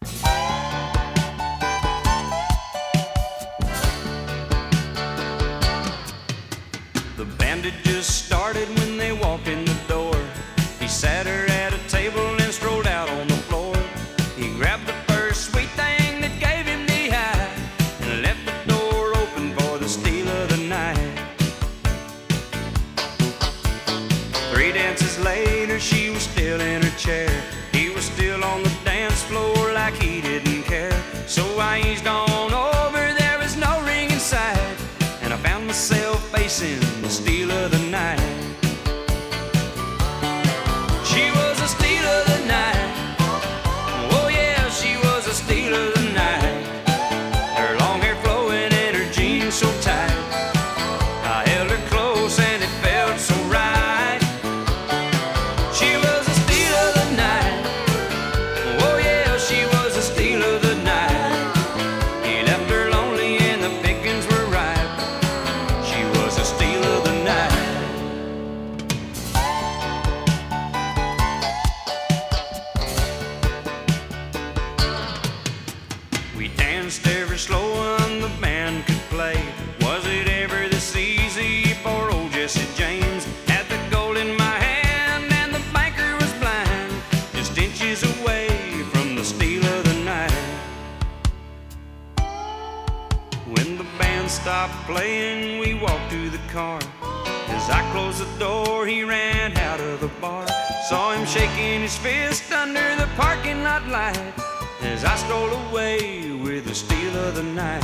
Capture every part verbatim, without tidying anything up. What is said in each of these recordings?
The band had just started when they walked in the door. He sat her at a table and strolled out on the floor. He grabbed the first sweet thing that gave him the high and left the door open for the steal of the night. Three dances later, she was still in her chair. He was still on the dance floor like he didn't care. So I eased on over, there was no ring in sight, and I found myself facing the steal of the night. She was a steal of the night. Oh yeah, she was a steal of the night. Her long hair flowing and her jeans so tight. I held her close and it felt so right. She was a steal of the night. Oh yeah, she was a steal of the night. He left her lonely and the pickings were ripe. She was a steal of the night. We danced ever slower than the band could play. Was it ever this easy for old Jesse James? Had the gold in my hand and the banker was blind, just inches away from the steal of the night. When the band stopped playing, we walked to the car. As I closed the door, he ran out of the bar. Saw him shaking his fist under the parking lot light as I stole away with the steal of the night.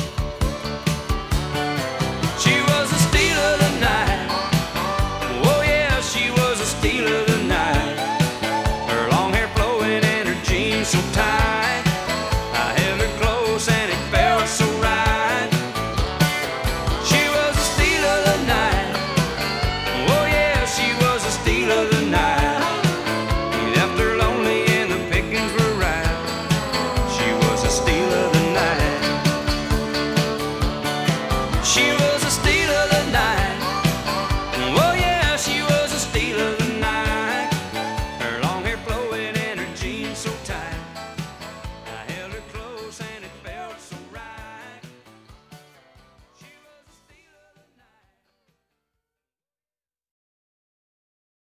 She was a steal of the night. Oh yeah, she was a steal of the night. Her long hair flowing and her jeans so tight. I held her close and it felt so right. She was a steal of the night. Oh yeah, she was a steal of the night. He left her lonely and the pickings were ripe. She was a steal of the night. She